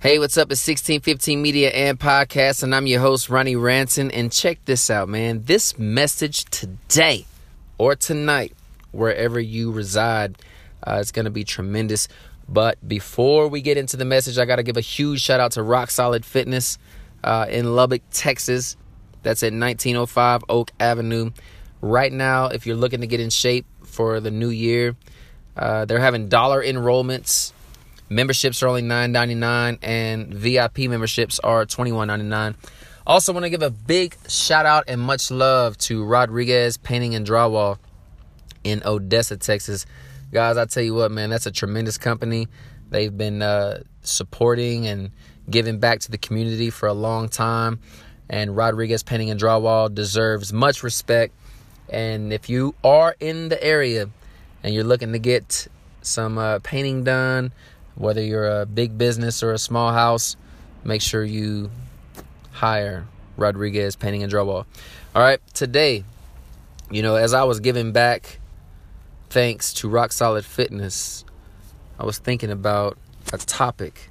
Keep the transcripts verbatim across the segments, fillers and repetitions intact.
Hey, what's up? It's sixteen fifteen Media and Podcast, and I'm your host, Ronnie Ranson. And check this out, man. This message today or tonight, wherever you reside, uh, it's going to be tremendous. But before we get into the message, I got to give a huge shout out to Rock Solid Fitness uh, in Lubbock, Texas. That's at nineteen oh five Oak Avenue. Right now, if you're looking to get in shape for the new year, uh, they're having dollar enrollments. Memberships are only nine ninety-nine and V I P memberships are twenty-one ninety-nine. Also want to give a big shout out and much love to Rodriguez Painting and Drywall in Odessa, Texas. Guys, I tell you what, man, that's a tremendous company. They've been uh, supporting and giving back to the community for a long time. And Rodriguez Painting and Drywall deserves much respect. And if you are in the area and you're looking to get some uh, painting done, whether you're a big business or a small house, make sure you hire Rodriguez Painting and Drywall. All right, today, you know, as I was giving back thanks to Rock Solid Fitness, I was thinking about a topic,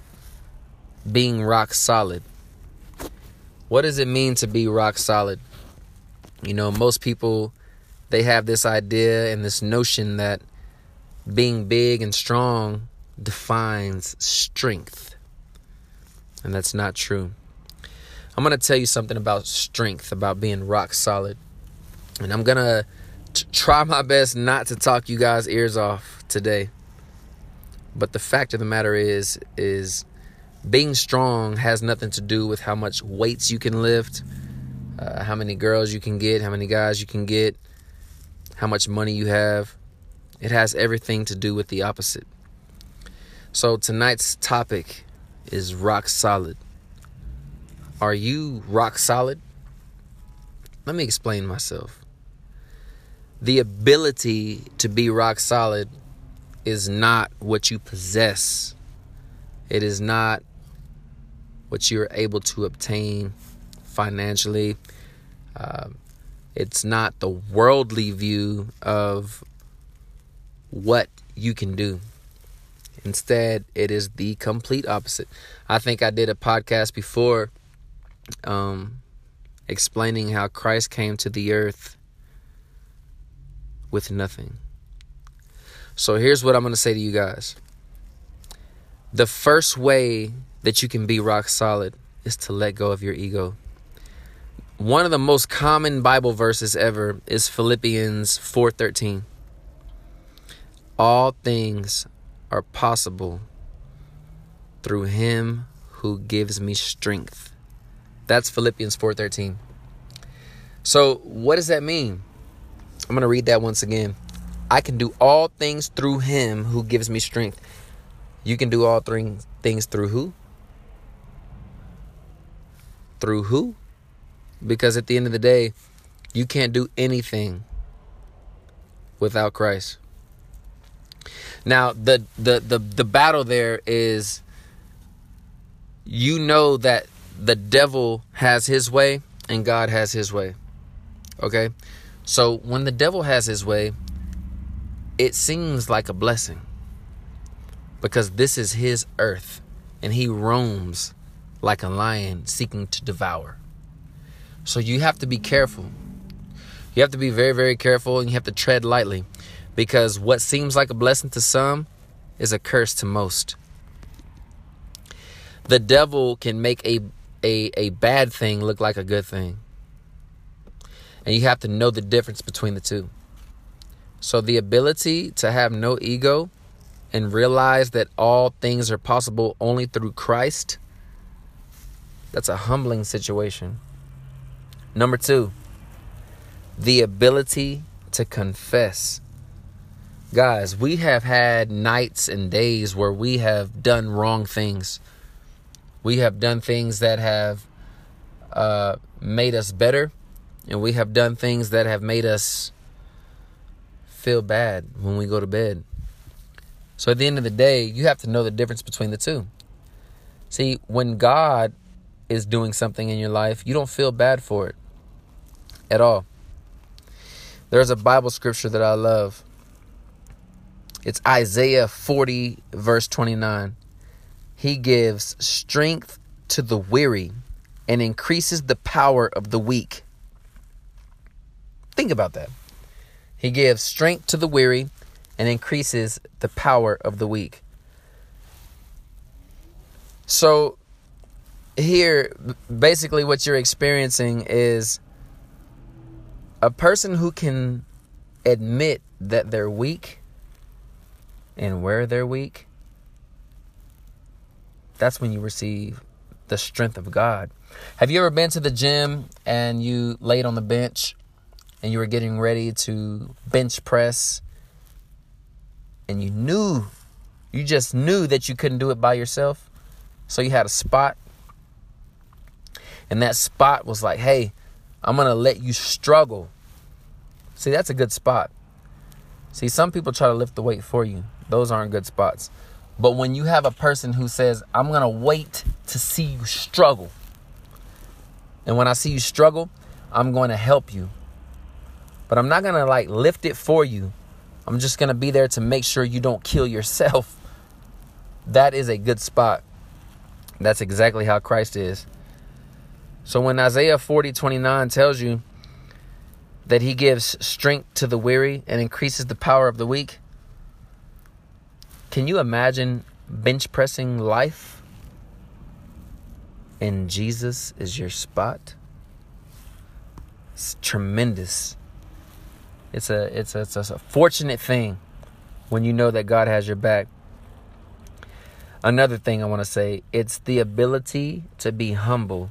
being rock solid. What does it mean to be rock solid? You know, most people, they have this idea and this notion that being big and strong defines strength. And that's not true. I'm going to tell you something about strength, about being rock solid. And I'm going to try my best not to talk you guys' ears off today. But the fact of the matter is, is being strong has nothing to do with how much weights you can lift, uh, how many girls you can get, how many guys you can get, how much money you have. It has everything to do with the opposite. So tonight's topic is rock solid. Are you rock solid? Let me explain myself. The ability to be rock solid is not what you possess. It is not what you're able to obtain financially. Uh, it's not the worldly view of what you can do. Instead, it is the complete opposite. I think I did a podcast before um, explaining how Christ came to the earth with nothing. So here's what I'm going to say to you guys. The first way that you can be rock solid is to let go of your ego. One of the most common Bible verses ever is Philippians four thirteen. All things are possible through him who gives me strength. That's Philippians four thirteen. So what does that mean? I'm going to read that once again. I can do all things through him who gives me strength. You can do all three things through who? Through who? Because at the end of the day, you can't do anything without Christ. Now, the, the, the, the battle there is, you know that the devil has his way and God has his way. Okay? So when the devil has his way, it seems like a blessing because this is his earth and he roams like a lion seeking to devour. So you have to be careful. You have to be very, very careful, and you have to tread lightly. Because what seems like a blessing to some is a curse to most. The devil can make a, a, a bad thing look like a good thing. And you have to know the difference between the two. So the ability to have no ego and realize that all things are possible only through Christ, that's a humbling situation. Number two, the ability to confess. Guys, we have had nights and days where we have done wrong things. We have done things that have uh, made us better. And we have done things that have made us feel bad when we go to bed. So at the end of the day, you have to know the difference between the two. See, when God is doing something in your life, you don't feel bad for it at all. There's a Bible scripture that I love. It's Isaiah forty, verse twenty-nine. He gives strength to the weary and increases the power of the weak. Think about that. He gives strength to the weary and increases the power of the weak. So here, basically what you're experiencing is a person who can admit that they're weak and where they're weak. That's when you receive the strength of God. Have you ever been to the gym and you laid on the bench and you were getting ready to bench press and you knew, you just knew that you couldn't do it by yourself? So you had a spot, and that spot was like, hey, I'm going to let you struggle. See, that's a good spot. See, some people try to lift the weight for you. Those aren't good spots. But when you have a person who says, I'm going to wait to see you struggle. And when I see you struggle, I'm going to help you. But I'm not going to like lift it for you. I'm just going to be there to make sure you don't kill yourself. That is a good spot. That's exactly how Christ is. So when Isaiah forty twenty-nine tells you that he gives strength to the weary and increases the power of the weak, can you imagine bench pressing life and Jesus is your spot? It's tremendous. It's a, it's a, it's a fortunate thing when you know that God has your back. Another thing I want to say, it's the ability to be humble.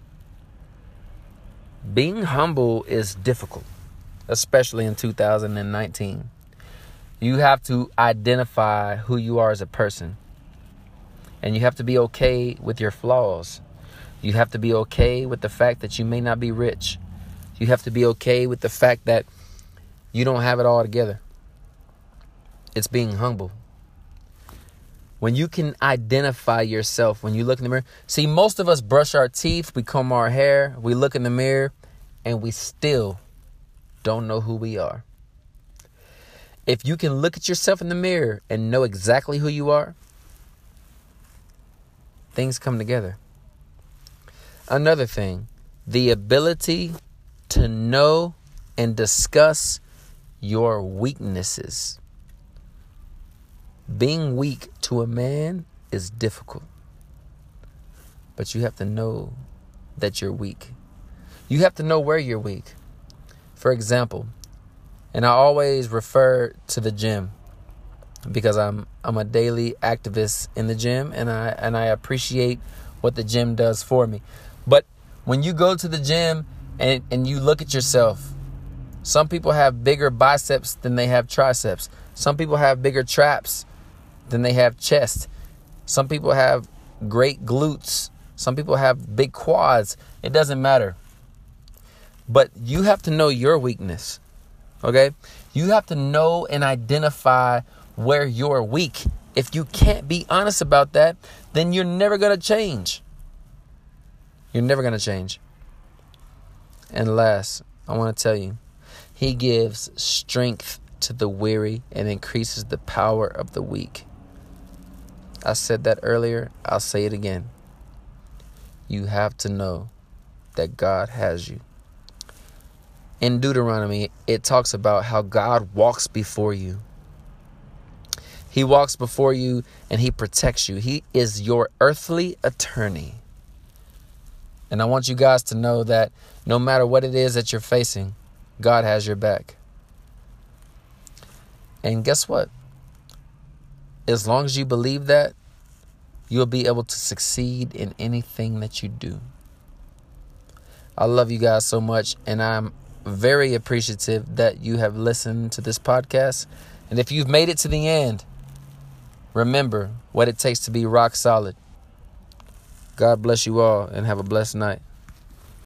Being humble is difficult, especially in two thousand nineteen. You have to identify who you are as a person. And you have to be okay with your flaws. You have to be okay with the fact that you may not be rich. You have to be okay with the fact that you don't have it all together. It's being humble. When you can identify yourself, when you look in the mirror. See, most of us brush our teeth, we comb our hair, we look in the mirror, and we still don't know who we are. If you can look at yourself in the mirror and know exactly who you are, things come together. Another thing, the ability to know and discuss your weaknesses. Being weak to a man is difficult, but you have to know that you're weak. You have to know where you're weak. For example, and I always refer to the gym because I'm I'm a daily activist in the gym, and I and I appreciate what the gym does for me. But when you go to the gym and and you look at yourself, some people have bigger biceps than they have triceps. Some people have bigger traps than they have chest. Some people have great glutes. Some people have big quads. It doesn't matter. But you have to know your weakness. Okay? You have to know and identify where you're weak. If you can't be honest about that, then you're never going to change. You're never going to change. And last, I want to tell you, he gives strength to the weary and increases the power of the weak. I said that earlier. I'll say it again. You have to know that God has you. In Deuteronomy, it talks about how God walks before you. He walks before you and he protects you. He is your earthly attorney. And I want you guys to know that no matter what it is that you're facing, God has your back. And guess what? As long as you believe that, you'll be able to succeed in anything that you do. I love you guys so much, and I'm very appreciative that you have listened to this podcast. And if you've made it to the end, remember what it takes to be rock solid. God bless you all and have a blessed night.